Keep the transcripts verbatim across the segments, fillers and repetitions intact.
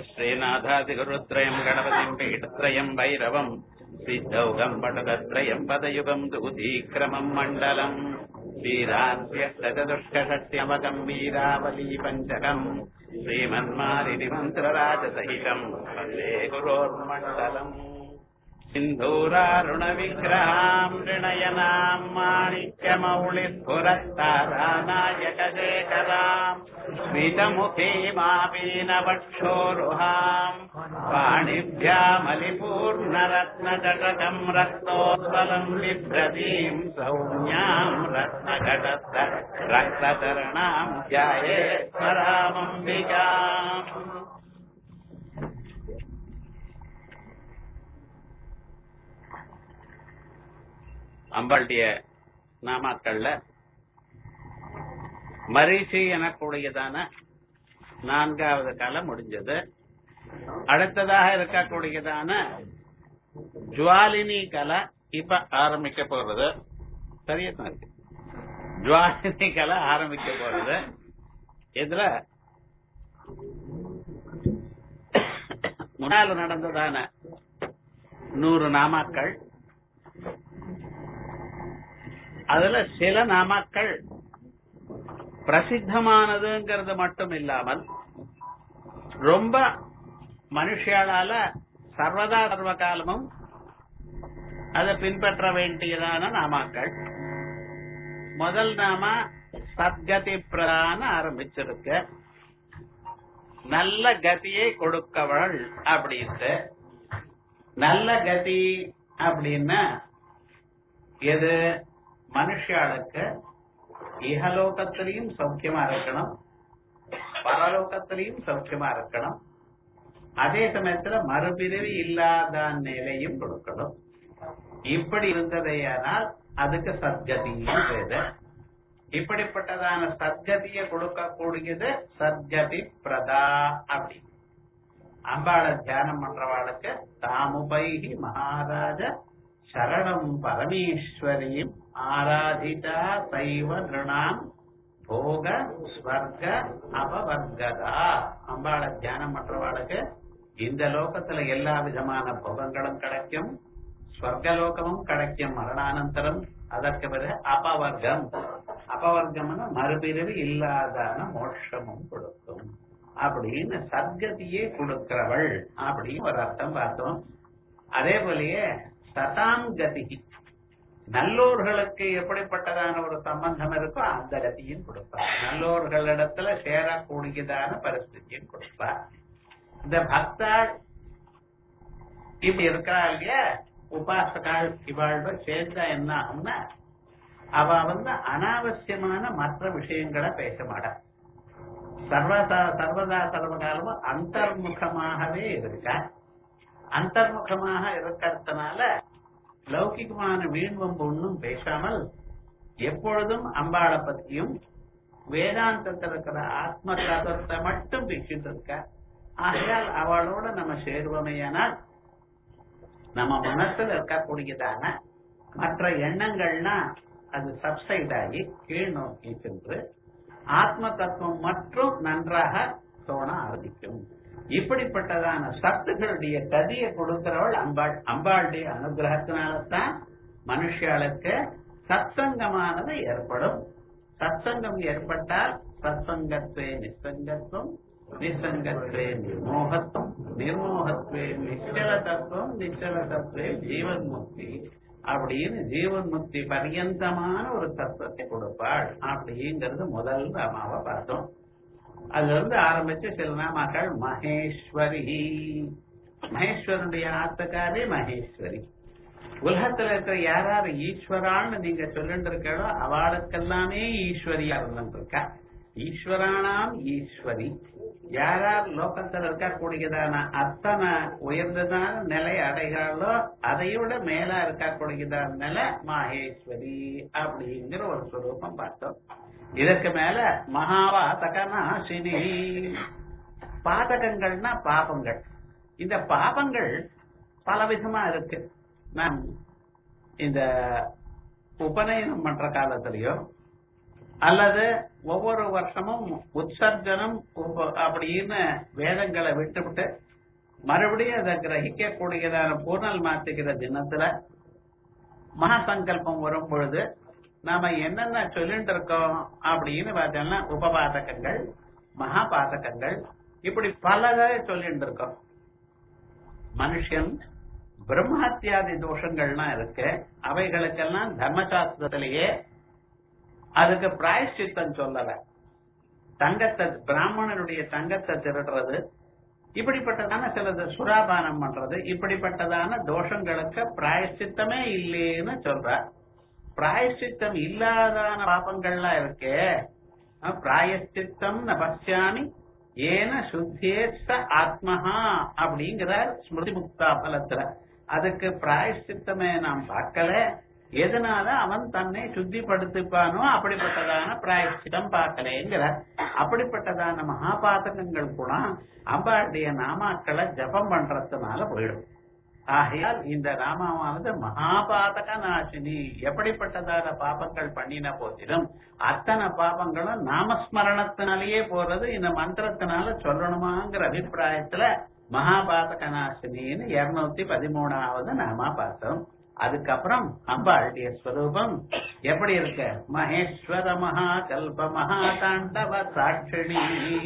श्रीनाथादिगुरुत्रयम् गणपतिम् पीठत्रयम् भैरवम् सिद्धौघम् पटदत्रयम् पदयुगम् दूतीक्रमम् मण्डलम् वीरान्त्यष्टचतुष्कषष्ट्यमकम् वीरावली पञ्चकम् श्रीमन्मालिनि मन्त्रराजसहितम् वन्दे गुरोर्मण्डलम् सिन्धूरारुणविग्रहाम् ऋणयनाम् माणिक्यमौलिस्फुरत्तारानायकशेखराम् स्मितमुखीमापीनवक्षोरुहाम् पाणिभ्यामलिपूर्णरत्नजटकम् रक्तोत्पलम् बिभ्रतीम् सौम्याम् रत्नघटस्थ रक्तचरणाम् ध्यायेश्वरामम्बिकाम्. அம்பாளுடைய நாமாக்கள்ல மரீச்சி எனக்கூடியதான நான்காவது காலம் முடிஞ்சது. அடுத்ததாக இருக்கக்கூடியதான ஜுவாலினி கலை இப்ப ஆரம்பிக்க போறது. சரியா இருக்கு, ஜுவாலினி கலை ஆரம்பிக்க போறது. இதுல முன்னால நடந்ததான நூறு நாமாக்கள், அதுல சில நாமாக்கள் பிரசித்தமானதுங்கிறது மட்டும் இல்லாமல் ரொம்ப மனுஷாலால சர்வதா சர்வ காலமும் அதை பின்பற்ற வேண்டியதான நாமாக்கள். முதல் நாம சத்கதி பிரதான ஆரம்பிச்சிருக்க, நல்ல கதியை கொடுக்கவள் அப்படின்ட்டு. நல்ல கதி அப்படின்னா எது? மனுஷாளுக்கு இகலோகத்திலையும் சௌக்கியமா இருக்கணும், பரலோகத்திலையும் சௌக்கியமா இருக்கணும், அதே சமயத்துல மறுபிறவி இல்லாத நிலையும் கொடுக்கணும். இப்படி இருந்ததையானால் அதுக்கு சத்கதியும் பேரு. இப்படிப்பட்டதான சத்கதியை கொடுக்கக்கூடியது சத்கதி பிரதா. அப்படி அம்பாளை தியானம் பண்றவாளுக்கு தாமுபைஹி மகாராஜ சரணம் பரமேஸ்வரியும் ஆராதிதா சைவ நிருணாம் போக ஸ்வர்க அபவர்கதா. அம்பாளை தியானம் பண்றவாளுக்கு இந்த லோகத்துல எல்லா விதமான போகங்களும் கிடைக்கும், ஸ்வர்கலோகமும் கிடைக்கும் மரணானந்தரம். அதற்கு பிறகு அபவர்க்கம், அபவர்க்கம்னு மறுபிறவி இல்லாதான மோட்சமும் கொடுக்கும். அப்படின்னு சத்கதியே கொடுக்கிறவள் அப்படின்னு ஒரு அர்த்தம் பார்த்தோம். அதே போலயே சதாம் கதி, நல்லோர்களுக்கு எப்படிப்பட்டதான ஒரு சம்பந்தம் இருக்கோ அந்த கதியும் கொடுப்பார். நல்லோர்களிடத்துல சேரக்கூடியதான பரிஸ்திதியும் கொடுப்பார். இந்த பக்தாள் இப்படி இருக்கிறா இல்லையா, உபாசகாள் இவாழ்வ சேர்ந்தா என்ன ஆகும்னா அவ வந்து அனாவசியமான மற்ற விஷயங்களை பேச மாட்டார். சர்வதா சர்வதா சர்வகாலமும் அந்தர்முகமாகவே இருக்கா. அந்தர்முகமாக இருக்கிறதுனால லௌகிகமான வீண்வம்பு ஒன்றும் பேசாமல் எப்பொழுதும் அம்பாளை பத்தியும் வேதாந்தத்தில் இருக்கிற ஆத்ம தத்துவத்தை மட்டும் பேசிட்டு இருக்க. ஆகையால் அவளோட நம்ம சேருவமையானால் நம்ம மனசுல இருக்கக்கூடியதான மற்ற எண்ணங்கள்னா அது சப்சைட் ஆகி கீழ் நோக்கி சென்று ஆத்ம தத்துவம் மற்றும் நன்றாக தோண ஆரம்பிக்கும். இப்படிப்பட்டதான சத்துகளுடைய கதியை கொடுக்கிறவள் அம்பாள். அம்பாளுடைய அனுகிரகத்தினால்தான் மனுஷாளுக்கு சத்சங்கமானது ஏற்படும். சத்சங்கம் ஏற்பட்டால் சத்சங்கத்வே நிசங்கத்துவம், நிசங்கத்வே நிர்மோகத்துவம், நிர்மோகத்வே நிச்சல தத்துவம், நிச்சல தத்துவே ஜீவன் முக்தி அப்படின்னு ஜீவன் முக்தி பரியந்தமான ஒரு தத்துவத்தை கொடுப்பாள். அப்படிங்கிறது முதல் நாமாவை பார்த்தோம். அதுல இருந்து ஆரம்பிச்சு சில நாமாக்கள் மகேஸ்வரி. மகேஸ்வரனுடைய ஆத்தக்காரே மகேஸ்வரி. உலகத்துல இருக்கிற யாராரு ஈஸ்வரான்னு நீங்க சொல்லிட்டு இருக்கோ அவளுக்கெல்லாமே ஈஸ்வரியா இருந்திருக்கா. ஈஸ்வரானாம் ஈஸ்வரி. யாரார் லோகத்தில் இருக்கக்கூடியதான அத்தனை உயர்ந்ததான நிலை அடைகிறாளோ அதையோட மேலா இருக்கக்கூடியதான நிலை மகேஸ்வரி அப்படிங்கிற ஒரு ஸ்வரூபம் பார்த்தோம். இதற்கு மேல மகாபாதகநாசினி. பாதகங்கள்னா பாபங்கள். இந்த பாபங்கள் பல விதமா இருக்கு. நான் இந்த உபநயனம் பண்ற காலத்திலயோ அல்லது ஒவ்வொரு வருஷமும் உற்சர்ஜனம் அப்படின்னு வேதங்களை விட்டுவிட்டு மறுபடியும் அதை கிரகிக்க கூடியதான பூர்ணல் மாத்துகிற தினத்துல மகா சங்கல்பம் வரும் பொழுது நாம என்னென்ன சொல்லிட்டு இருக்கோம் அப்படின்னு பார்த்தோம்னா உபபாதகங்கள், மகாபாதகங்கள், இப்படி பலதை சொல்லிட்டு இருக்கோம். மனுஷன் பிரம்மஹத்தியாதி தோஷங்கள்லாம் இருக்கு. அவைகளுக்கெல்லாம் தர்மசாஸ்திரத்திலேயே அதுக்கு பிராயஷ்சித்தம் சொல்லல. தங்கத்தை பிராமணனுடைய தங்கத்தை திருடுறது, இப்படிப்பட்டதான சிலது சுராபானம் பண்றது, இப்படிப்பட்டதான தோஷங்களுக்கு பிராயஷ்சித்தமே இல்லைன்னு சொல்ற. பிராயஷ்சித்தம் இல்லாதான பாபங்கள்லாம் இருக்கே, பிராயஷ்சித்தம் ந பஷ்யாமி ஏன சுத்தேச்ச ஆத்மஹா அப்படிங்கிறார் ஸ்மிருதி முக்தா பலத்துல. அதுக்கு பிராயஷ்சித்தமே நாம் பார்க்கல. எதனால அவன் தன்னை சுத்திப்படுத்திப்பானோ அப்படிப்பட்டதான பிராயஷ்சித்தம் பார்க்கலங்கிற. அப்படிப்பட்டதான மகாபாதகங்கள் கூட அம்பாளுடைய நாமாக்களை ஜபம் பண்றதுனால போயிடும். ஆகையால் இந்த நாமாவானது மகாபாதக நாசினி. எப்படிப்பட்டதான பாபங்கள் பண்ணின போதிலும் அத்தனை பாபங்களும் நாமஸ்மரணத்தினாலேயே போறது. இந்த மந்திரத்தினால சொல்லணுமாங்கிற அபிப்பிராயத்துல மகாபாதக நாசினின்னு இருநூத்தி பதிமூணாவது நாமா பார்த்தோம். அதுக்கப்புறம் அம்பாளுடைய ஸ்வரூபம் எப்படி இருக்க? மகேஸ்வர மகா கல்ப மகா தாண்டவ சாட்சிணி.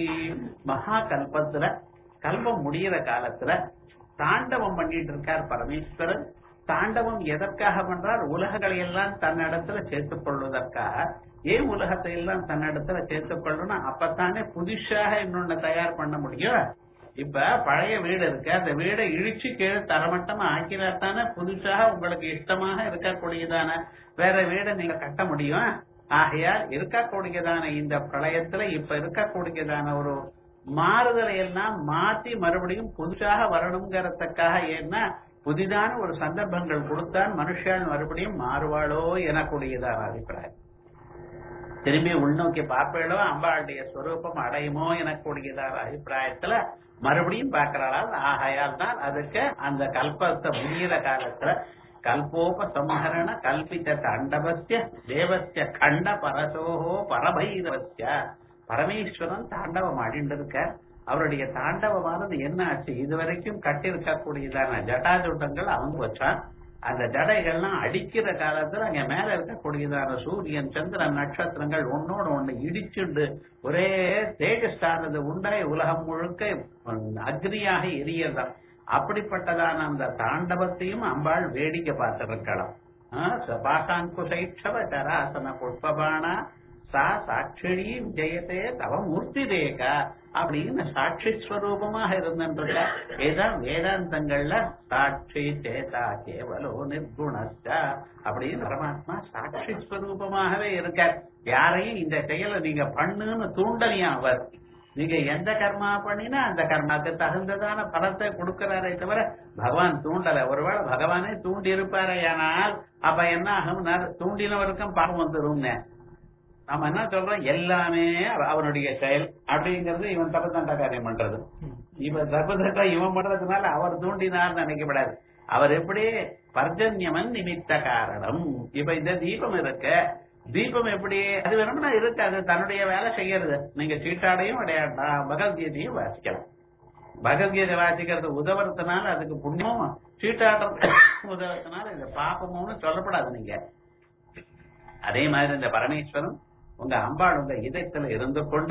மகா கல்பத்துல கல்பம் முடிகிற காலத்துல தாண்டவம் பண்ணிட்டு இருக்கார் பரமேஸ்வரன். தாண்டவம் எதற்காக பண்றார்? உலகங்களை எல்லாம் தன்னிடத்துல சேர்த்துக் கொள்வதற்காக. ஏன் உலகத்தை எல்லாம் தன்னிடத்துல சேர்த்துக் கொள்ளணும்? அப்பத்தானே புதுசாக இன்னொன்னு தயார் பண்ண முடியும். இப்ப பழைய வீடு இருக்கு, அந்த வீடை இழிச்சு கீழே தரமட்டமா ஆக்கிறாத்தானே புதுசாக உங்களுக்கு இஷ்டமாக இருக்கக்கூடியதான வேற வீடை நீங்க கட்ட முடியும். ஆகையால் இருக்கக்கூடியதான இந்த பிரளயத்துல இப்ப இருக்கக்கூடியதான ஒரு மாறுதலை எல்லாம் மாத்தி மறுபடியும் புதுசாக வரணுங்கிறதுக்காக ஏன்னா புதிதான ஒரு சந்தர்ப்பங்கள் கொடுத்தான் மனுஷன் மறுபடியும் மாறுவாளோ எனக்கூடியதான அபிப்பிராயம். திரும்பி உள்நோக்கி பார்ப்பேளோ அம்பாளுடைய ஸ்வரூபம் அடையுமோ எனக்கூடியதான அபிப்பிராயத்துல மறுபடியும் பார்க்கிறாளா. ஆகையால் தான் அதுக்கு அந்த கல்பத்தை முடிகிற காலத்துல கல்போப சம்ஹரண கல்பித்த தாண்டவஸ்ய தேவஸ்ய கண்ட பரசோஹோ பரபைரவஸ்ய. பரமேஸ்வரன் தாண்டவம் ஆடிட்டு இருக்க. அவருடைய தாண்டவமானது என்ன ஆச்சு? இதுவரைக்கும் கட்டிருக்கக்கூடியதான ஜட்டாஜூட்டங்கள் அவங்க வச்சான். அந்த ஜடைகள்லாம் அடிக்கிற காலத்துல அங்க மேல இருக்கக்கூடியதான சூரியன் சந்திரன் நட்சத்திரங்கள் ஒன்னோட ஒண்ணு இடிச்சுண்டு ஒரே தேஜஸ்டானது உண்டாய் உலகம் முழுக்க அக்னியாக எரியதான். அப்படிப்பட்டதான அந்த தாண்டவத்தையும் அம்பாள் வேடிக்கை பார்த்திருக்கலாம். பாசாங்குஷைட்சவ சராசன புஷ்பபானா சா சாட்சிணி ஜெயத்தே தவ மூர்த்தி ரேகா அப்படின்னு சாட்சி ஸ்வரூபமாக இருந்திருக்க. ஏதான் வேதாந்தங்கள்ல சாட்சி சேதா கேவலோ நிர்குணஸ்தா அப்படின்னு பரமாத்மா சாட்சி ஸ்வரூபமாகவே இருக்க. யாரையும் இந்த செயலை நீங்க பண்ணுன்னு தூண்டலையும் அவர். நீங்க எந்த கர்மா பண்ணினா அந்த கர்மாக்கு தகுந்ததான பலத்தை கொடுக்கிறாரே தவிர பகவான் தூண்டல. ஒருவேளை பகவானே தூண்டி இருப்பாரே, ஆனால் அப்ப என்ன ஆகும்? தூண்டினவருக்கும் பாவம் வந்துடும். நம்ம என்ன சொல்றோம்? எல்லாமே அவனுடைய செயல் அப்படிங்கிறது இவன் தப்பத்தண்ட காரியம் பண்றது. இவன் தப்பத்தண்டா இவன் பண்றதுனால அவர் தூண்டினார் நினைக்கப்படாது. அவர் எப்படி பர்ஜன்யமன் நிமித்த காரணம். இப்ப இந்த தீபம் இருக்க, தீபம் எப்படி அது வேணும்னா இருக்கு, அது தன்னுடைய வேலை செய்யறது. நீங்க சீட்டாடையும் விளையாடலாம், பகவத்கீதையும் வாசிக்கலாம். பகவத்கீதை வாசிக்கிறது உதவுறதுனால அதுக்கு புண்ணியமும், சீட்டாடுறது உதவுறதுனால இந்த பாப்பமும்னு சொல்லப்படாது. நீங்க அதே மாதிரி இந்த பரமேஸ்வரன் உங்க அம்பாள் உங்க இதயத்துல இருந்து கொண்டு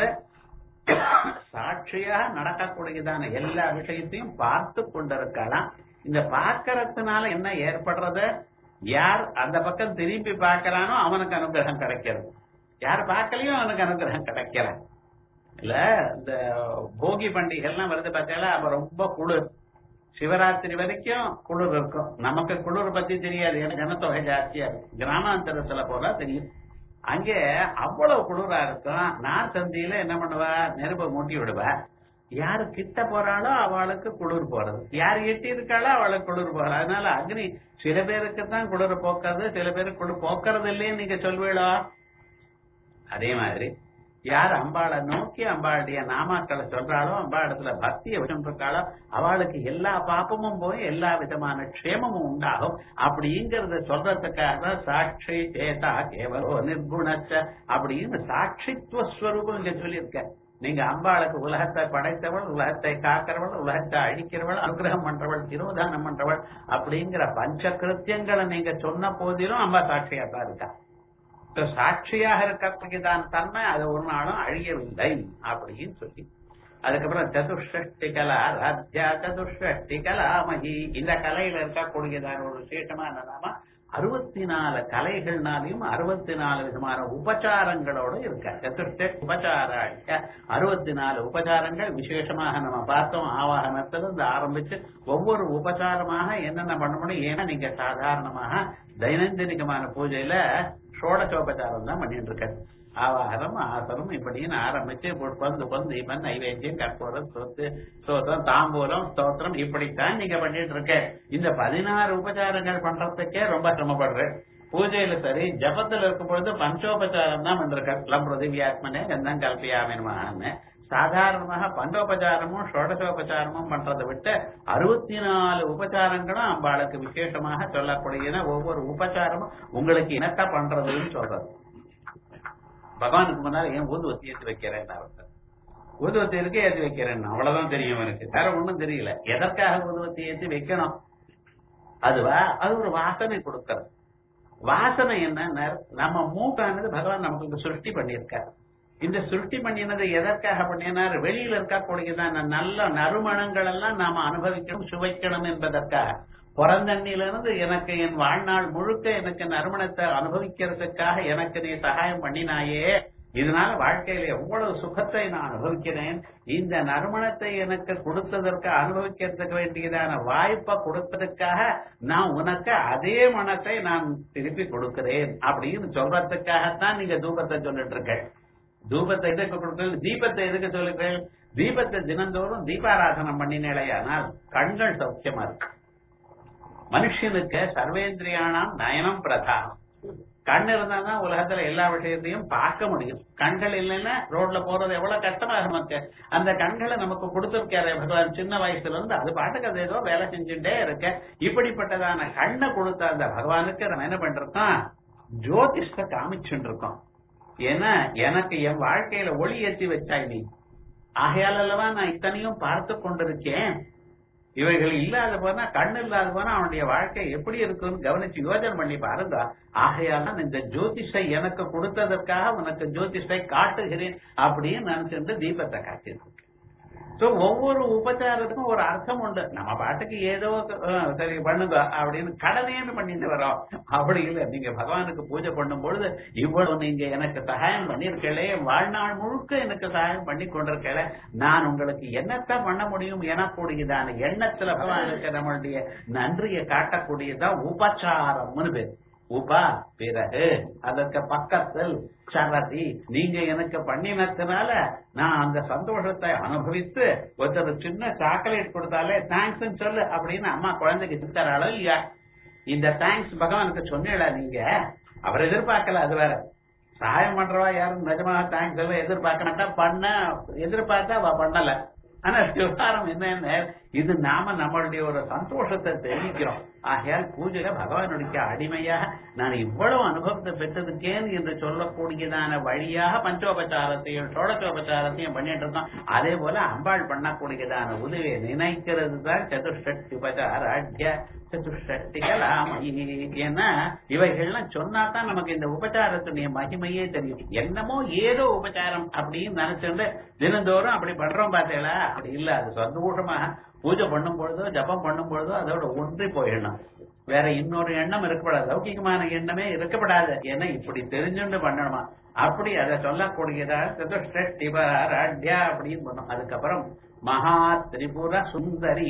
சாட்சியாக நடக்கக்கூடியதான எல்லா விஷயத்தையும் பார்த்து கொண்டிருக்கலாம். இந்த பார்க்கறதுனால என்ன ஏற்படுறது? யார் அந்த பக்கம் திரும்பி பார்க்கறானோ அவனுக்கு அனுகிரகம் கிடைக்கிறது. யார் பார்க்கலையோ அவனுக்கு அனுகிரகம் கிடைக்கல. இல்ல இந்த போகி பண்டிகைலாம் வருது பார்த்தால, அப்ப ரொம்ப குளிர். சிவராத்திரி வரைக்கும் குளிர் இருக்கும். நமக்கு குளிர் பத்தி தெரியாது, ஏன்னா ஜனத்தொகை ஜாஸ்தியா இருக்கும். கிராமாந்தரத்துல போல தெரியும். அங்கே அவ்வளவு குளிரா இருக்கும். நான் சந்தியில என்ன பண்ணுவா? நெருப்பை மூட்டி விடுவா. யாரு கிட்ட போறாளோ அவளுக்கு குளிர் போறது, யாரு எட்டி இருக்காளோ அவளுக்கு குளிர் போறது. அதனால அக்னி சில பேருக்கு தான் குளிர் போக்குறது, சில பேருக்கு குளிர் போக்குறது இல்லைன்னு நீங்க சொல்வீளோ. அதே மாதிரி யார் அம்பாளை நோக்கி அம்பாளுடைய நாமாக்களை சொல்றாளோ அம்பாளத்துல பக்தியை வச்சுருக்காளோ அவளுக்கு எல்லா பாப்பமும் போய் எல்லா விதமான க்ஷேமமும் உண்டாகும். அப்படிங்கறத சொல்றதுக்காக சாட்சி சேதா கேவலோ நிர்குணச்ச அப்படின்னு சாட்சித்துவ ஸ்வரூபம் இங்க சொல்லியிருக்க. நீங்க அம்பாளுக்கு உலகத்தை படைத்தவள், உலகத்தை காக்கிறவள், உலகத்தை அழிக்கிறவள், அனுகிரகம் பண்றவள், திருவதானம் பண்றவள் அப்படிங்கிற பஞ்ச கிருத்தியங்களை நீங்க சொன்ன போதிலும் அம்பா சாட்சியா தான் இருக்கா. சாட்சியாக இருக்கக்கூடியதான் தன்மை அது ஒரு நாளும் அழியவில்லை அப்படின்னு சொல்லி அதுக்கப்புறம் சதுஷ்டி கலா ராத்யா சதுஷ்டி கலாமகி இந்த கலையில இருக்கக்கூடியதான ஒரு விசேஷமான நாம அறுபத்தி நாலு கலைகள்னாலையும் அறுபத்தி நாலு விதமான உபச்சாரங்களோட இருக்க. சதுஷ்ட உபச்சார அறுபத்தி நாலு உபச்சாரங்கள் விசேஷமாக நம்ம பார்த்தோம். ஆவாகனத்திலிருந்து ஆரம்பிச்சு ஒவ்வொரு உபச்சாரமாக என்னென்ன பண்ண முடியும். ஏன்னா நீங்க சாதாரணமாக தைனந்தினிகமான பூஜையில ஷோடசோபச்சாரம் தான் பண்ணிட்டு இருக்க. ஆவாகனம் ஆசனம் இப்படின்னு ஆரம்பிச்சு பந்து பந்து தீபம் நைவேத்தியம் கற்பூரம் சொத்து சோத்திரம் தாம்பூலம் ஸ்தோத்திரம் இப்படித்தான் நீங்க பண்ணிட்டு இருக்க. இந்த பதினாறு உபச்சாரங்கள் பண்றதுக்கே ரொம்ப சிரமப்படுற. பூஜையில சரி ஜபத்துல இருக்கும் பொழுது பஞ்சோபச்சாரம் தான் பண்ற. லம் பிருதிவியாத்மனே கந்தம் கல்பியாமின்னு சாதாரணமாக பஞ்சோபச்சாரமும் ஷோடசோபச்சாரமும் பண்றதை விட்டு அறுபத்தி நாலு உபச்சாரங்களும் அம்பாளுக்கு விசேஷமாக சொல்லக்கூடிய ஒவ்வொரு உபச்சாரமும் உங்களுக்கு இனத்த பண்றதுன்னு சொல்றது. பகவானுக்கு முன்னால ஏன் ஊதுவத்தி ஏற்றி வைக்கிறேன், ஊதுவத்தி இருக்கு ஏற்றி வைக்கிறேன் அவ்வளவுதான் தெரியும் எனக்கு, வேற ஒண்ணும் தெரியல. எதற்காக ஊதுவத்தி ஏற்றி வைக்கணும்? அதுவா அது ஒரு வாசனை கொடுக்கறது. வாசனை என்ன? நம்ம மூக்கானது பகவான் நமக்கு சிருஷ்டி பண்ணியிருக்காரு. இந்த சிருஷ்டி பண்ணினது எதற்காக பண்ணினார்? வெளியில இருக்கக்கூடியதான நல்ல நறுமணங்கள் எல்லாம் நாம அனுபவிக்கணும் சுவைக்கணும் என்பதற்காக. பிறந்தண்ணிலிருந்து எனக்கு என் வாழ்நாள் முழுக்க எனக்கு நறுமணத்தை அனுபவிக்கிறதுக்காக எனக்கு நீ சகாயம் பண்ணினாயே, இதனால வாழ்க்கையில எவ்வளவு சுகத்தை நான் அனுபவிக்கிறேன். இந்த நறுமணத்தை எனக்கு கொடுத்ததற்கு அனுபவிக்கிறதுக்கு வேண்டியதான வாய்ப்பை கொடுத்ததுக்காக நான் உனக்கு அதே மனத்தை நான் திருப்பி கொடுக்கிறேன் அப்படின்னு சொல்றதுக்காகத்தான் நீங்க தூபத்தை சொல்லிட்டு இருக்க. தூபத்தை எதுக்கு கொடுக்க, தீபத்தை எதுக்கு சொல்லுங்கள்? தீபத்தை தினந்தோறும் தீபாராதனம் பண்ணினேலையானால் கண்கள் சௌக்கியமா இருக்கு. மனுஷனுக்கு சர்வேந்திரியானாம் நயனம் பிரதானம். கண் இருந்தாதான் உலகத்துல எல்லா விஷயத்தையும் பார்க்க முடியும். கண்கள் இல்லைன்னா ரோட்ல போறது எவ்வளவு கஷ்டமா நமக்கு. அந்த கண்களை நமக்கு கொடுத்திருக்காரு பகவான் சின்ன வயசுல இருந்து. அது பாட்டுக்கு அது ஏதோ வேலை செஞ்சுட்டே இருக்க. இப்படிப்பட்டதான கண்ணை கொடுத்த அந்த பகவானுக்கு நம்ம என்ன பண்றோம்? ஜோதிஷ காமிச்சுட்டு இருக்கோம். ஏன்னா எனக்கு என் வாழ்க்கையில ஒளி ஏற்றி வச்சாய் நீ, ஆகையால் அல்லவா நான் இத்தனையும் பார்த்து கொண்டிருக்கேன். இவைகள் இல்லாத போனா கண்ணு இல்லாத போனா அவனுடைய வாழ்க்கை எப்படி இருக்குன்னு கவனிச்சு யோஜனை பண்ணி பாருங்க. ஆகையால் இந்த ஜோதிஷை எனக்கு கொடுத்ததற்காக உனக்கு ஜோதிஷை காட்டுகிறேன் அப்படின்னு நினைச்சிருந்து தீபத்தை காட்டியிருக்கேன். சோ ஒவ்வொரு உபச்சாரத்துக்கும் ஒரு அர்த்தம் உண்டு. நம்ம பாட்டுக்கு ஏதோ சரி பண்ணுங்க அப்படின்னு கடனேன்னு பண்ணிட்டு வரோம். அப்படி இல்லை. நீங்க பகவானுக்கு பூஜை பண்ணும் பொழுது இவ்வளவு நீங்க எனக்கு சகாயம் பண்ணிருக்கலே, வாழ்நாள் முழுக்க எனக்கு சகாயம் பண்ணி கொண்டிருக்கல, நான் உங்களுக்கு என்னத்தான் பண்ண முடியும் எனக்கூடியதான எண்ணத்துல பகவானுக்கு நம்மளுடைய நன்றியை காட்டக்கூடியதான் உபச்சாரம்னு பேர். உபா பிறகு அதற்கு பக்கத்தில் சரதி, நீங்க எனக்கு பண்ணினதுனால நான் அந்த சந்தோஷத்தை அனுபவித்து ஒருத்தர் சின்ன சாக்லேட் கொடுத்தாலே தேங்க்ஸ் சொல்லு அப்படின்னு அம்மா குழந்தைக்கு சித்தராளோ இல்லையா? இந்த தேங்க்ஸ் பகவானுக்கு சொன்னீங்களா நீங்க? அவர் எதிர்பார்க்கல. அது வேற. சகாயம் பண்றவா யாரும் நிஜமாக தேங்க்ஸ் எல்லாம் எதிர்பார்க்க மாட்டா. பண்ண எதிர்பார்த்தா அவ பண்ணல. ஆனா விவகாரம் என்ன, இது நாம நம்மளுடைய ஒரு சந்தோஷத்தை தெரிவிக்கிறோம். ஆகையால் பூஜையில பகவானுடைய அடிமையாக நான் இவ்வளவு அனுபவத்தை பெற்றதுக்கேன் என்று சொல்லக்கூடியதான வழியாக பஞ்சோபச்சாரத்தையும் ஷோடசோபச்சாரத்தையும் பண்ணிட்டு இருக்கோம். அதே போல அம்பாள் பண்ணக்கூடியதான உதவியை நினைக்கிறது தான் சதுஷ்டி உபச்சாராட்ய சதுஷ்டி கலாமயி. ஏன்னா இவைகள்லாம் சொன்னாதான் நமக்கு இந்த உபச்சாரத்துடைய மகிமையே தெரியும். என்னமோ ஏதோ உபச்சாரம் அப்படின்னு நினைச்சுட்டு தினந்தோறும் அப்படி பண்றோம் பார்த்தீங்களா? அப்படி இல்ல. அது சந்தோஷமாக பூஜை பண்ணும் பொழுதோ ஜபம் பண்ணும் பொழுதோ அதோட ஒன்றி போயிடணும். வேற இன்னொரு எண்ணம் இருக்கப்படாது, லௌகிகமான எண்ணமே இருக்கப்படாது. ஏன்னா இப்படி தெரிஞ்சுண்டு பண்ணணுமா? அப்படி அதை சொல்லக்கூடியதா சதுஷ்டிபராட்யா அப்படின்னு பண்ணும். அதுக்கப்புறம் மகா திரிபுர சுந்தரி,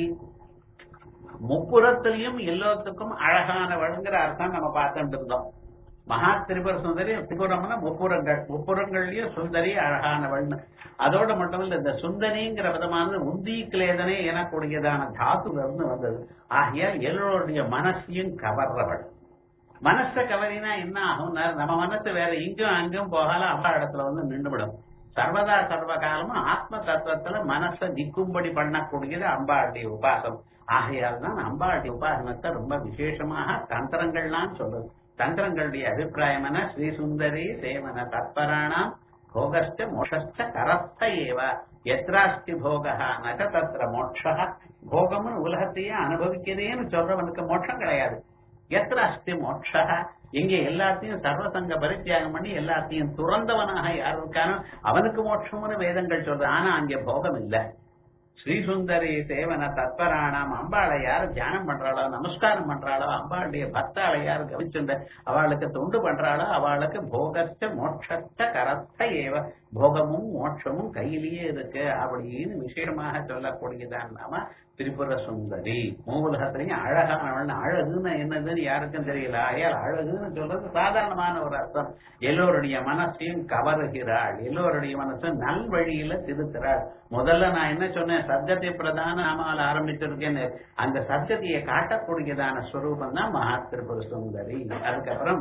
முப்புறத்திலையும் எல்லாத்துக்கும் அழகானவளுங்கிற அர்த்தம் நம்ம பார்த்துட்டு இருந்தோம். மகா திரிபுர சுந்தரி, திரிபுரம்னா முப்புறங்கள், முப்புறங்கள்லயும் சுந்தரி அழகானவள்னு. அதோட மட்டும் இல்ல, இந்த சுந்தரிங்கிற விதமானது உந்தீக்கிலேதனே எனக்கூடியதான தாத்துல இருந்து வந்தது. ஆகையால் எல்லோருடைய மனசையும் கவர்றவள். மனச கவரினா என்ன ஆகும்? நம்ம மனசு வேற இங்கும் அங்கும் போகால அப்பா இடத்துல வந்து நின்றுவிடும். சர்வதா சர்வ காலமும் ஆத்ம தத்துவத்துல மனசை நிற்கும்படி பண்ணக்கூடியது அம்பாளுடைய உபாசனம். ஆகையால் தான் அம்பாளுடைய உபாசனத்தை ரொம்ப விசேஷமாக தந்திரங்கள்லாம் சொல்லுது. தந்திரங்களுடைய அபிப்பிராயம் என ஸ்ரீ சுந்தரி சேவன தத்பராணாம் போகஸ்ட மோஷஸ்ட கரஸ்த ஏவ எத்ராஸ்தி போகா நக தத்திர மோட்சா. போகம்னு உலகத்தையே அனுபவிக்கிறேன்னு சொல்றவனுக்கு மோட்சம் கிடையாது. எத்ராஸ்தி மோட்சா, இங்க எல்லாத்தையும் சர்வசங்க பரித்தியாகம் பண்ணி எல்லாத்தையும் துறந்தவனாக யார் இருக்கானோ அவனுக்கு மோட்சம்னு வேதங்கள் சொல்றது. ஆனா அங்கே போகம் இல்லை. ஸ்ரீசுந்தரி சேவன தத்பராணாம், அம்பாளை யாரு தியானம் பண்றாளோ நமஸ்காரம் பண்றாளோ அம்பாளுடைய பக்தாளை யாரு கவிச்சுண்ட அவளுக்கு தொண்டு பண்றாளோ அவளுக்கு போகஸ்ட மோட்சஸ்ட கரஸ்த ஏவ, போகமும் மோட்சமும் கையிலேயே இருக்கு அப்படின்னு விசேஷமாக சொல்லக்கூடியதான் நாம திரிபுர சுந்தரி. மூலகத்திலையும் அழகானவள். அழகுன்னு என்னதுன்னு யாருக்கும் தெரியல. ஆயால் அழகுன்னு சொல்றது சாதாரணமான ஒரு அர்த்தம். எல்லோருடைய மனசையும் கவருகிறாள், எல்லோருடைய மனசும் நல்வழியில திருத்துறாள். முதல்ல நான் என்ன சொன்னேன், சத்கதி பிரதான நாமால ஆரம்பிச்சிருக்கேன்னு. அந்த சத்கதியை காட்டக்கூடியதான ஸ்வரூபம் தான் மகா திரிபுர சுந்தரி. அதுக்கப்புறம்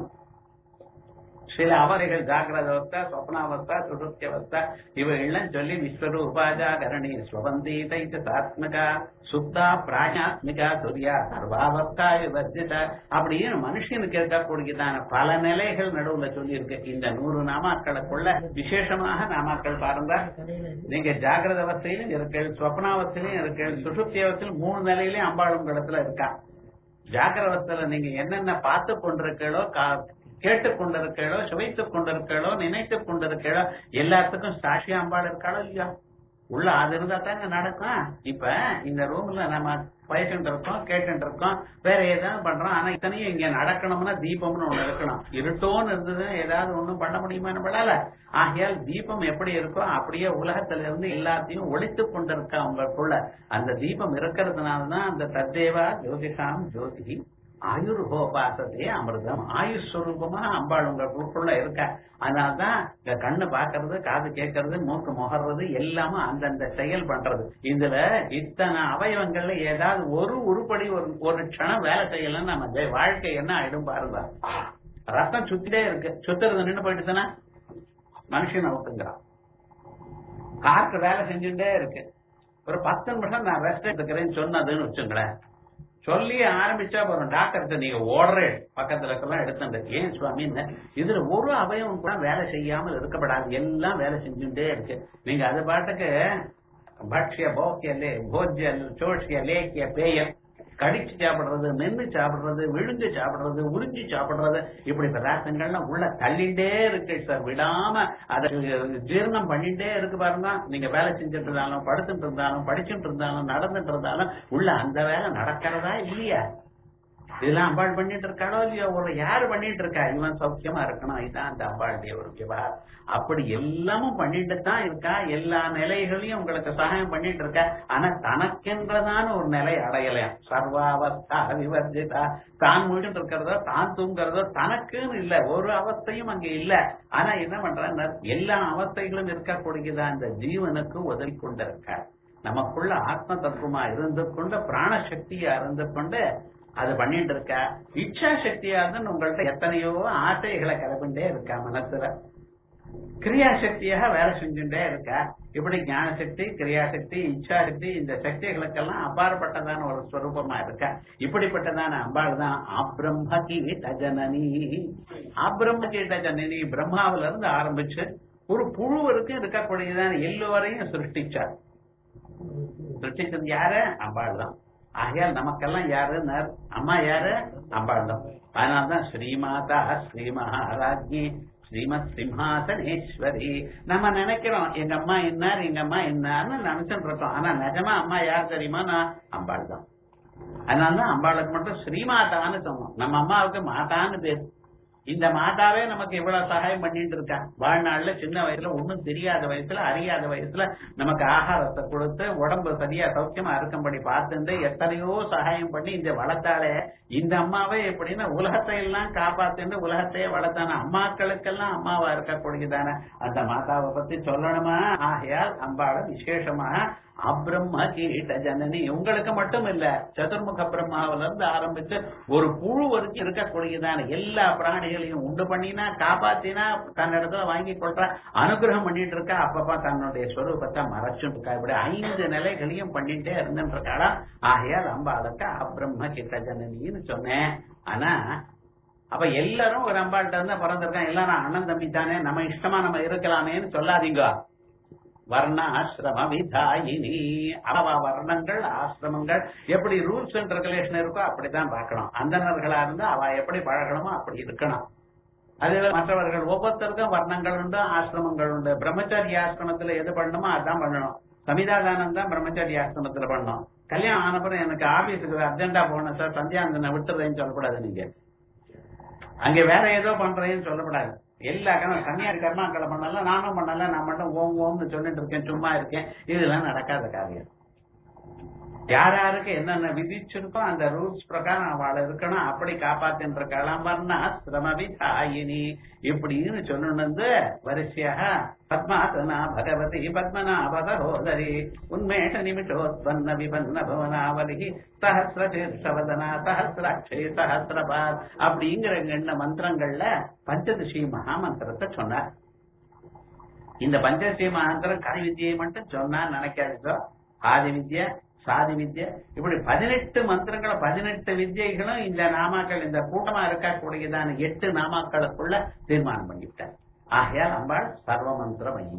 சில அவரைகள் ஜாகிரத அவஸ்தா, சொப்னாவஸ்தா, சுடுத்தியவஸ்தா இவைகள்லாம் சொல்லி விஸ்வரூபாஜாகரணி ஸ்வந்தி தைத்தாத்மிகா சுத்தா பிராணாத்மிகா துரியா சர்வாவஸ்தா விவர்ஜிதா அப்படின்னு மனுஷனுக்கு இருக்கக்கூடியதான பல நிலைகள் நடுவுல சொல்லி இருக்கு. இந்த நூறு நாமாக்களுக்குள்ள விசேஷமாக நாமாக்கள் பாருங்க. நீங்க ஜாகிரத அவஸ்தையிலும் இருக்கீள், சொப்னாவஸ்தையிலும் இருக்கீள், சுசுப்தியவஸ்தையிலும் மூணு நிலையிலையும் அம்பாளும் இடத்துல இருக்கா. ஜாகிரத அவஸ்தையில நீங்க என்னென்ன பார்த்து கொண்டிருக்கீளோ, கேட்டுக் கொண்டிருக்கோ, சுவைத்துக் கொண்டிருக்கோ, நினைத்துக் கொண்டிருக்கோ எல்லாத்துக்கும் சாட்சி அம்பாள் இருக்காளோ இல்லையா? உள்ள அது இருந்தா தாங்க நடக்கும். இப்ப இந்த ரூம்ல நம்ம பேசிட்டு இருக்கோம், கேட்டு இருக்கோம், வேற ஏதாவது பண்றோம். ஆனா இத்தனையும் இங்க நடக்கணும்னா தீபம்னு ஒண்ணு இருக்கணும். இருட்டோன்னு இருந்தது ஏதாவது ஒண்ணும் பண்ண முடியுமா நம்மளால? ஆகையால் தீபம் எப்படி இருக்கோ அப்படியே உலகத்துல இருந்து எல்லாத்தையும் ஒழித்துக் கொண்டிருக்கா உங்களுக்குள்ள. அந்த தீபம் இருக்கிறதுனாலதான் அந்த தத்தேவா ஜோதிஷாம் ஜோதி ஆயுர்ஹோபாசத்தையே அமிர்தம், ஆயுஷ் ஸ்வரூபமா அம்பாள் உங்களுக்குள்ள இருக்க. அதனால்தான் இந்த கண்ணு பாக்குறது, காது கேட்கறது, மூக்கு முகர்றது எல்லாமே அந்தந்த செயல் பண்றது. இதுல இத்தனை அவயவங்கள்ல ஏதாவது ஒரு உருப்படி ஒரு ஒரு க்ஷணம் வேலை செய்யலன்னு நம்ம வாழ்க்கை என்ன ஆயிடும் பாருங்க. ரத்தம் சுத்திட்டே இருக்கு, சுத்துறது நின்று போயிட்டுதானே மனுஷன் அவுக்குங்கிறான். காற்று வேலை செஞ்சுட்டே இருக்கு. ஒரு பத்து நிமிஷம் நான் ரெஸ்ட் எடுத்துக்கிறேன்னு சொன்னதுன்னு வச்சுங்களேன், சொல்லி ஆரம்பிச்சா போறோம். டாக்டர்கிட்ட நீங்க ஓடுறே பக்கத்துல இருக்கலாம் எடுத்துட்டு, ஏன் சுவாமி இதுல ஒரு அவயவம் கூட வேலை செய்யாமல் இருக்கப்படாது, எல்லாம் வேலை செஞ்சுட்டே இருக்கு. நீங்க அது பாட்டுக்கு பக்ஷிய போக்கிய போஜ்ய சோஷிய லேக்கிய பேயம் கடிச்சு சாப்பிடுறது, மென்னு சாப்பிடுறது, விழுந்து சாப்பிடுறது, உறிஞ்சி சாப்பிடுறது, இப்படி பதார்த்தங்கள்லாம் உள்ள தள்ளிண்டே இருக்கு சார். விடாம அதை ஜீரணம் பண்ணிட்டே இருக்கு பாருங்க. நீங்க வேலை செஞ்சுட்டு இருந்தாலும், படுத்துட்டு இருந்தாலும், படிச்சுட்டு இருந்தாலும், நடந்துட்டு இருந்தாலும் உள்ள அந்த வேலை நடக்கிறதா இல்லையா? இதெல்லாம் அம்பாள் பண்ணிட்டு இருக்காளோ இல்லையோ? ஒரு யாரு பண்ணிட்டு இருக்கா? இவன் சௌக்கியமா இருக்கணும், இதுதான் அந்த அம்பாளுடைய ஒரு விவகாரம். அப்படி எல்லாமும் பண்ணிட்டு தான் இருக்கா. எல்லா நிலைகளையும் உங்களுக்கு சகாயம் பண்ணிட்டு இருக்கா. ஆனா தனக்கென்றதான ஒரு நிலை அடையலையாம். சர்வாவஸ்தா விவர்ஜிதா, தான் முடிட்டு இருக்கிறதோ, தான் தூங்குறதோ தனக்குன்னு இல்ல, ஒரு அவஸ்தையும் அங்க இல்ல. ஆனா என்ன பண்றாங்க, எல்லா அவஸ்தைகளும் இருக்கக்கூடியதா அந்த ஜீவனுக்கு உதவி கொண்டிருக்க. நமக்குள்ள ஆத்ம தத்துவமா இருந்து கொண்டு, பிராணசக்தியா இருந்து கொண்டு அது பண்ணிட்டு இருக்கா. இச்சா சக்தியா இருந்து உங்கள்ட்ட எத்தனையோ ஆசைகளை கிளப்பிண்டே இருக்கா. மனசுல கிரியாசக்தியாக வேலை செஞ்சுட்டே இருக்கா. இப்படி ஞான சக்தி, கிரியாசக்தி, இச்சா சக்தி, இந்த சக்திகளுக்கெல்லாம் அப்பாற்பட்டதான ஒரு ஸ்வரூபமா இருக்கா. இப்படிப்பட்டதான அம்பாள் தான் அப்ரம்ம கீட ஜனனி. அப்ரம்ம கீட ஜனனி பிரம்மாவில இருந்து ஆரம்பிச்சு ஒரு புழு வரைக்கும் இருக்கக்கூடியதான எல்லோரையும் சிருஷ்டிச்சார். சிருஷ்டிச்சது யாரு? அம்பாள் தான். ஆகையால் நமக்கெல்லாம் யாரு? அம்மா யாரு? அம்பாள் தான். அதனால்தான் ஸ்ரீமாதா ஸ்ரீ மகாராஜ்ஞி ஸ்ரீமத் சிம்ஹாசனேஸ்வரி. நம்ம நினைக்கிறோம் எங்க அம்மா என்னார், எங்க அம்மா என்னார்னு நினைச்சுட்டு இருக்கோம். ஆனா நிஜமா அம்மா யார் தெரியுமா? நான் அம்பாள் தான். அதனாலதான் அம்பாளுக்கு மட்டும் ஸ்ரீமாதான்னு சொன்னோம். நம்ம அம்மாவுக்கு மாதான்னு பேர். இந்த மாதாவே நமக்கு இவ்வளவு சகாயம் பண்ணிட்டு இருக்கா. வாழ்நாள்ல சின்ன வயசுல ஒண்ணும் தெரியாத வயசுல அறியாத வயசுல நமக்கு ஆகாரத்தை கொடுத்து உடம்பு சரியா சௌக்கியமா இருக்கும்படி பார்த்துட்டு எத்தனையோ சகாயம் பண்ணி இந்த வளர்த்தாலே இந்த அம்மாவே எப்படின்னா உலகத்தை எல்லாம் காப்பாத்துட்டு உலகத்தையே வளர்த்தான அம்மாக்களுக்கெல்லாம் அம்மாவா இருக்கக்கூடியதான அந்த மாதாவை பத்தி சொல்லணுமா. ஆகையால் அம்பாள விசேஷமா அப்ரம்ம கீட்ட ஜனனி உங்களுக்கு மட்டும் இல்ல சதுர்முக பிரம்மாவில இருந்து ஆரம்பிச்சு ஒரு புழு வரைக்கும் இருக்கக்கூடியதான எல்லா பிராணிகளையும் உண்டு பண்ணினா காப்பாத்தினா தன்னிடத்துல வாங்கி கொள்ற அனுகிரகம் பண்ணிட்டு இருக்கா. அப்பப்பா தன்னுடைய ஸ்வரூபத்தை மறைச்சுட்டு இருக்கா. இப்படி ஐந்து நிலைகளையும் பண்ணிட்டே இருந்துட்டு இருக்காளா. ஆகையால் அம்பாளுக்கு அப்ரம்ம கீட்ட ஜனனின்னு சொன்னேன். ஆனா அப்ப எல்லாரும் ஒரு அம்பாள்கிட்ட இருந்தா பிறந்திருக்கான் எல்லாரும் அண்ணன் தம்பி தானே நம்ம இஷ்டமா நம்ம இருக்கலாமேன்னு சொல்லாதீங்க. வர்ண ஆசிரம விதாயினி அவ வர்ணங்கள் ஆசிரமங்கள் எப்படி ரூல்ஸ் அண்ட் ரெகுலேஷன் இருக்கோ அப்படித்தான் பார்க்கணும். அந்தனர்களா இருந்தா அவ எப்படி பழகணுமோ அப்படி இருக்கணும். அதே மற்றவர்கள் ஒவ்வொருத்தருக்கும் வர்ணங்கள் உண்டு ஆசிரமங்கள் உண்டு. பிரம்மச்சாரி ஆசிரமத்துல எது பண்ணணுமோ அதான் பண்ணணும். சமிதாதானம் தான் பிரம்மச்சாரி ஆசிரமத்துல பண்ணணும். கல்யாணம் ஆனப்புறம் எனக்கு ஆபீஸுக்கு அர்ஜென்டா போகணும் சார் சந்தியாந்தனை விட்டுறேன்னு சொல்லக்கூடாது. நீங்க அங்க வேற ஏதோ பண்றேன்னு சொல்லக்கூடாது. எல்லா கணம் கன்னியாரி கர்மாக்களை பண்ணல நானும் பண்ணல நான் மட்டும் ஓம் ஓம்னு சொல்லிட்டு இருக்கேன் சும்மா இருக்கேன். இதெல்லாம் நடக்காத காரியம். யார் யாருக்கு என்னென்ன விதிச்சிருக்கோ அந்த ரூல்ஸ் பிரகாரம் அவளை இருக்கணும். அப்படி காப்பாத்தின்ற கிளம்பர்னா சிரமவிதாயினி இப்படின்னு சொல்லணும்னு வரிசையாக பத்மாசனா பகவதி பத்மநாபதரோதரி உன்மேஷ நிமிஷோத்பன்ன விபன்ன பவனாவலி சஹசிர சீர்ஷவதனா சஹசிராட்சே சஹசிரபாத் அப்படிங்கிற எண்ண மந்திரங்கள்ல பஞ்சதசி மகா மந்திரத்தை சொன்னார். இந்த பஞ்சதசி மந்திரம் கலை வித்தியை மட்டும் சொன்னா நினைக்காதோ. ஆதி வித்யா சாதி வித்யா இப்படி பதினெட்டு மந்திரங்களை பதினெட்டு வித்யைகளும் இந்த நாமாக்கள் இந்த கூட்டமா இருக்கக்கூடியதான எட்டு நாமாக்களுக்குள்ள தீர்மானம் பண்ணிவிட்டார். ஆகையால் அம்பாள் சர்வ மந்திரமயி.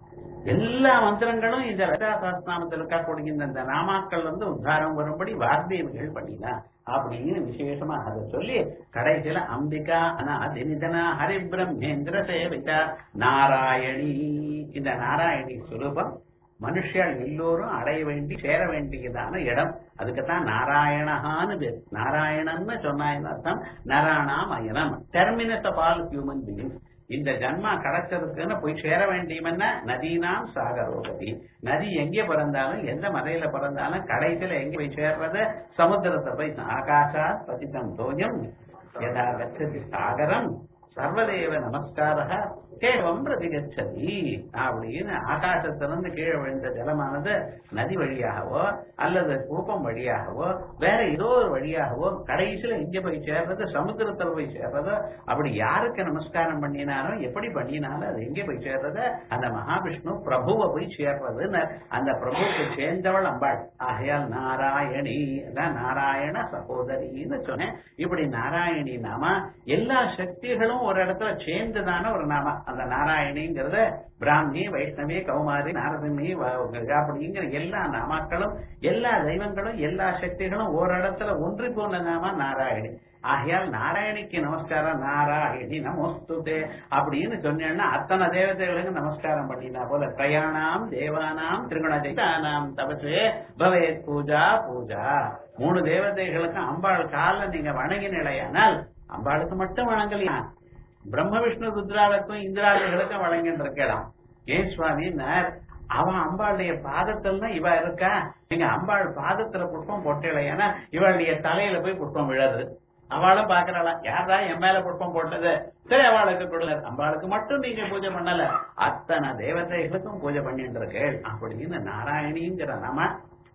எல்லா மந்திரங்களும் இந்த லலிதா சஹஸ்ரநாமத்தில் இருக்கக்கூடிய இந்த நாமாக்கள் வந்து உத்தாரம் வரும்படி வாக்தேவிகள் பண்ணினா அப்படின்னு விசேஷமா அதை சொல்லி கடைசியில அம்பிகா அநாதினிதனா ஹரிபிரம்மேந்திர சேவிதா நாராயணி. இந்த நாராயணி சுரூபம் மனுஷியால் எல்லோரும் அடைய வேண்டி சேர வேண்டியதான இடம். அதுக்குத்தான் நாராயணஹான்னு பேர். நாராயணன்னு சொன்னா அர்த்தம் நராணாமயனம் terminus of all human beings. இந்த ஜன்மா கிடைச்சதுக்குன்னு போய் சேர வேண்டியம்னா நதினாம் சாகரோகதி. நதி எங்கே பிறந்தாலும் எந்த மலையில பிறந்தாலும் கடைசியில எங்க போய் சேர்றது சமுத்திரத்தை போய். ஆகாஷா பதிதம் தோயம் யதா கச்சதி சாகரம் சர்வதேவ நமஸ்கார கேவம் பிரதிகச்சதி அப்படின்னு ஆகாசத்திலிருந்து கீழே விழுந்த ஜலமானது நதி வழியாகவோ அல்லது கூப்பம் வழியாகவோ வேற ஏதோ ஒரு வழியாகவோ கடைசியில எங்க போய் சேர்றது சமுத்திரத்தில் போய் சேர்றதோ. அப்படி யாருக்கு நமஸ்காரம் பண்ணினாலும் எப்படி பண்ணினாலும் அது எங்கே போய் சேர்றது அந்த மகாவிஷ்ணு பிரபுவை போய் சேர்றதுன்னு அந்த பிரபுவுக்கு சேர்ந்தவள் அம்பாள். ஆகையால் நாராயணி நாராயண சகோதரின்னு சொன்னேன். இப்படி நாராயணி நாம எல்லா சக்திகளும் ஒரு இடத்துல சேர்ந்துதான ஒரு நாம. அந்த நாராயணிங்கிறத பிராமி வைஷ்ணவி கௌமாரி நாரசிம்மி அப்படிங்கிற எல்லா நாமாக்களும் எல்லா தெய்வங்களும் எல்லா சக்திகளும் ஒரு இடத்துல ஒன்றி போன நாம நாராயணி. ஆகையால் நாராயணிக்கு நமஸ்காரம் நாராயணி நமோஸ்துதே அப்படின்னு சொன்னேன்னா அத்தனை தேவதைகளுக்கு நமஸ்காரம் பண்ணினா போல பிரயாணாம் தேவானாம் திருகுணானாம் தபசே பவேத் பூஜா பூஜா. மூணு தேவதைகளுக்கும் அம்பாள் கால நீங்க வணங்கினால் அம்பாளுக்கு மட்டும் வணங்கலையா பிரம்ம விஷ்ணு ருத்ராவுக்கும் இந்திராதிகளுக்கும் வழங்கிட்டு இருக்கலாம். ஏன் சுவாமின்னார் அவன் அம்பாளுடைய பாதத்துல இவ இருக்கா. நீங்க அம்பாள் பாதத்துல புஷ்பம் போட்டல ஏன்னா இவளுடைய தலையில போய் புஷ்பம் விழாது. அவளும் பாக்குறாளா யாரா என் மேல புஷ்பம் போட்டது சரி அவளுக்கு கொடுங்க. அம்பாளுக்கு மட்டும் நீங்க பூஜை பண்ணல அத்தனை தேவதைகளுக்கும் பூஜை பண்ணிட்டு இருக்கேள் அப்படின்னு நாராயணிங்கிற நாம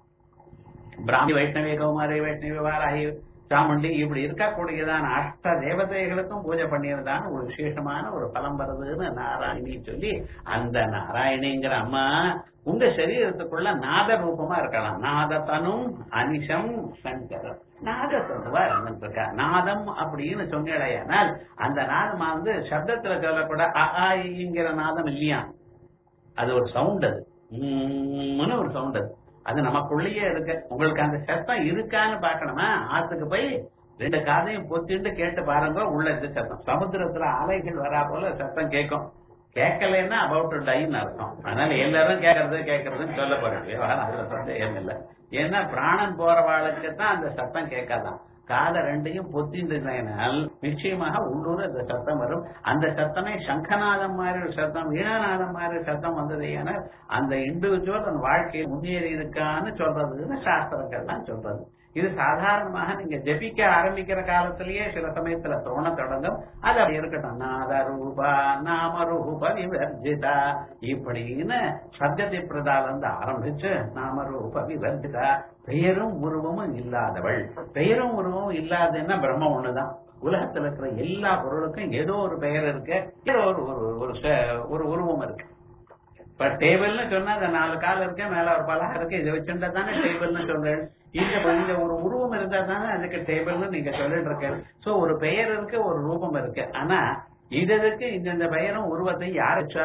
பிராமி வைஷ்ணவி கௌமாரி வைஷ்ணவி வாராகி சாமுண்டி இப்படி இருக்கக்கூடியதான அஷ்ட தேவதைகளுக்கும் பூஜை பண்ணியதான ஒரு விசேஷமான ஒரு பலம் வருதுன்னு நாராயணி சொல்லி அந்த நாராயணிங்கிற அம்மா உங்க சரீரத்துக்குள்ள நாத ரூபமா இருக்கலாம். நாதத்தனும் அனிஷம் சங்கரம் நாதத்தனுவா இருந்துருக்கா. நாதம் அப்படின்னு சொன்னால் அந்த நாதமா வந்து சப்தத்துல சொல்லக்கூட அங்கிற நாதம் இல்லையா. அது ஒரு சவுண்ட். அது ஒரு சவுண்ட் அது அது நமக்குள்ளேயே இருக்கு. உங்களுக்கு அந்த சத்தம் இருக்கான்னு பாக்கணுமா ஆத்துக்கு போய் ரெண்டு காதையும் பொத்திட்டு கேட்டு பாருங்க உள்ள இருக்கு சத்தம். சமுத்திரத்துல அலைகள் வரா போல சத்தம் கேட்கும். கேட்கலன்னா அபவுட் டைன்னு அர்த்தம். அதனால எல்லாரும் கேட்கறது கேட்கறதுன்னு சொல்ல போறேன். விவகாரம் அதுல சந்தேகம் இல்லை. ஏன்னா பிராணன் போறவாளுக்கு தான் அந்த சத்தம் கேட்காதான். காதை ரெண்டையும் பொத்தின்றதுனால் நிச்சயமாக உள்ளூர் அந்த சத்தம் வரும். அந்த சத்தமே சங்கநாதம் மாதிரி ஒரு சத்தம், வீணாநாதம் மாதிரி ஒரு சத்தம் வந்தது. ஏன்னா அந்த இண்டிவிஜுவல் அந்த வாழ்க்கையை முன்னேறி இருக்கான்னு சொல்றதுன்னு சாஸ்திரங்கள்லாம் சொல்றது. இது சாதாரணமாக நீங்க ஜபிக்க ஆரம்பிக்கிற காலத்திலேயே சில சமயத்துல தோண தொடங்கும். அது அப்படி இருக்கட்டும். நாத ரூபா நாம ரூப விவர்ஜிதா இப்படின்னு சப்தத்தை பிரதால இருந்து ஆரம்பிச்சு நாம ரூப விவர்ஜிதா, பெயரும் உருவமும் இல்லாதவள். பெயரும் உருவமும் இல்லாதன்னா பிரம்ம ஒண்ணுதான். உலகத்துல இருக்கிற எல்லா பொருளுக்கும் ஏதோ ஒரு பெயர் இருக்கு, ஏதோ ஒரு ஒரு உருவம் இருக்கு. இப்ப டேபிள்னு சொன்னா அந்த நாலு கால் இருக்கு, மேல ஒரு பலகை இருக்கு, இதை வச்சுட்டா தானே டேபிள்னு சொல்றேன். இந்த ஒரு உருவம் இருந்தா தானே அதுக்கு டேபிள்னு நீங்க சொல்லிட்டு இருக்க. சோ ஒரு பெயர் இருக்கு, ஒரு ரூபம் இருக்கு. ஆனா இதுக்கு இந்த பெயரும் உருவத்தையும் யார் வச்சா?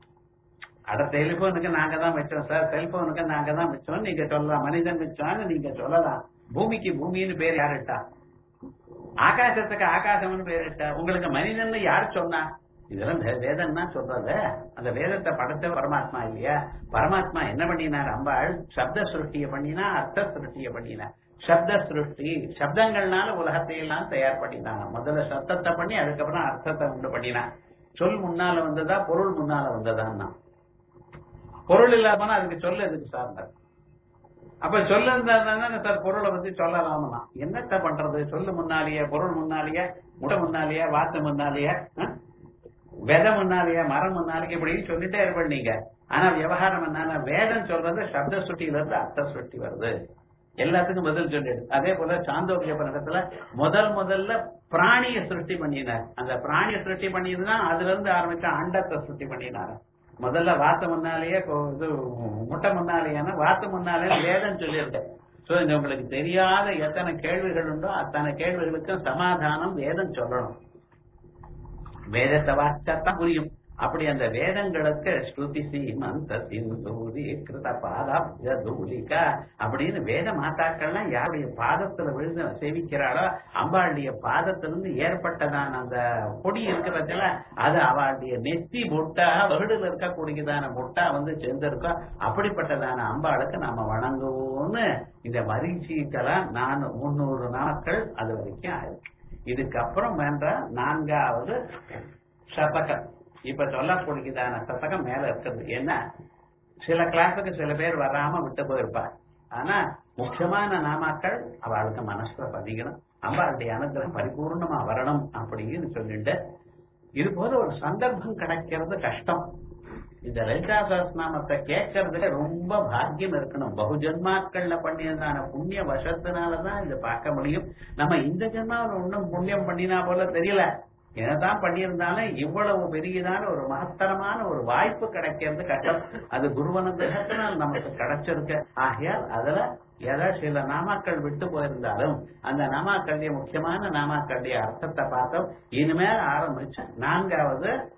அட டெலிபோனுக்கு நாங்க தான் வச்சோம் சார், செல்போனுக்கு நாங்க தான் வச்சோம் நீங்க சொல்லலாம். மனிதன் வச்சான்னு நீங்க சொல்லலாம். பூமிக்கு பூமின்னு பேர் யாருட்டா? ஆகாசத்துக்கு ஆகாசம்னு பேர் இட்டா? உங்களுக்கு மனிதன் யாரு சொன்னா? இதெல்லாம் வேதம் தான் சொல்றது. அந்த வேதத்தை படைத்த பரமாத்மா இல்லையா? பரமாத்மா என்ன பண்ணினார்? அம்பாள் சப்த சிருஷ்டிய பண்ணினா, அர்த்த சிருஷ்டிய பண்ணினா. சப்த சிருஷ்டி சப்தங்கள்னால உலகத்தை எல்லாம் தயார் பண்ணினாங்க. முதல்ல சத்தத்தை பண்ணி அதுக்கப்புறம் அர்த்தத்தை உண்டு பண்ணினா. சொல் முன்னால வந்ததா, பொருள் முன்னால வந்ததான்னா? பொருள் இல்லாம அதுக்கு சொல்ல எதுக்கு சார்ந்தார்? அப்ப சொல்ல இருந்தா சார் பொருளை பத்தி சொல்லலாமா? என்னத்த பண்றது? சொல்லு முன்னாலேயே, பொருள் முன்னாலேயே, முட்டை முன்னாலேயே, வாத்து முன்னாலேயே, விதை முன்னாலேயே, மரம் முன்னாலேயே, இப்படி சொல்லிட்டே இருப்பேன் நீங்க. ஆனா விவகாரம் என்னன்னா வேதம் சொல்றது சப்த சுட்டியில இருந்து அர்த்த சுட்டி வருது. எல்லாத்துக்கும் பதில் சொல்லிடு. அதே போல சாந்தோக்கிய பண்டத்துல முதல் முதல்ல பிராணிய சிருஷ்டி பண்ணினார். அந்த பிராணிய சிருஷ்டி பண்ணியதுன்னா அதுல இருந்து ஆரம்பிச்ச அண்டத்தை சிருஷ்டி பண்ணினாரு. முதல்ல வாத்து முன்னாலேயே, இது முட்டை முன்னாலேயான வாத்து முன்னாலே வேதம் சொல்லியிருக்கு. சோ இந்த உங்களுக்கு தெரியாத எத்தனை கேள்விகள் உண்டோ அத்தனை கேள்விகளுக்கும் சமாதானம் வேதம் சொல்லணும். வேதத்தை வாசிச்சாத்தான் புரியும். அப்படி அந்த வேதங்களுக்கு ஸ்ருதி சீமந்த சிந்தூரி கிருத பாதாப்ஜூலிகா அப்படின்னு வேத மாதாக்கள்லாம் யாருடைய பாதத்துல விழுந்து சேவிக்கிறாளோ அம்பாளுடைய பாதத்திலிருந்து ஏற்பட்டதான அந்த பொடி இருக்கிறதுல அது அவளுடைய நெத்தி பொட்டா வகுடுல இருக்கக்கூடியதான பொட்டா வந்து சேர்ந்திருக்கோ அப்படிப்பட்டதான அம்பாளுக்கு நாம வணங்குவோம்னு இந்த மரீச்சிக்கெல்லாம் நான் முன்னூறு நாட்கள் அது வரைக்கும் ஆயிருக்கு. இதுக்கப்புறம் வேண்ட நான்காவது சதகம் இப்ப சொல்லக்கூடியதான சதகம் மேல இருக்கிறது. ஏன்னா சில கிளாஸுக்கு சில பேர் வராம விட்டு போயிருப்பார். ஆனா முக்கியமான நாமாக்கள் அவளுக்கு மனசுல பதிக்கணும். அம்பாளுடைய அனுகிரகம் பரிபூர்ணமா வரணும் அப்படின்னு சொல்லிட்டு இது போல ஒரு சந்தர்ப்பம் கிடைக்கிறது கஷ்டம். இந்த லலிதா சஹஸ்ரநாமத்தை கேட்கறதுல ரொம்ப பாக்கியம் இருக்கணும். பகுஜன்மாக்கள்ல பண்ணியதான புண்ணிய வசத்தினாலதான் இதை பார்க்க முடியும். நம்ம இந்த ஜென்மாவில் ஒன்னும் புண்ணியம் பண்ணினா போல தெரியல. என்னதான் பண்ணியிருந்தாலும் இவ்வளவு பெரியதான ஒரு மகத்தரமான ஒரு வாய்ப்பு கிடைக்கிறது கஷ்டம். அது குருவனுகிரகத்தினால் நமக்கு கிடைச்சிருக்கு. ஆகையால் அதுல ஏதோ சில நாமாக்கள் விட்டு போயிருந்தாலும் அந்த நாமாக்களுடைய முக்கியமான நாமாக்களுடைய அர்த்தத்தை பார்த்தோம். இனிமேல் ஆரம்பிச்சு நான்காவது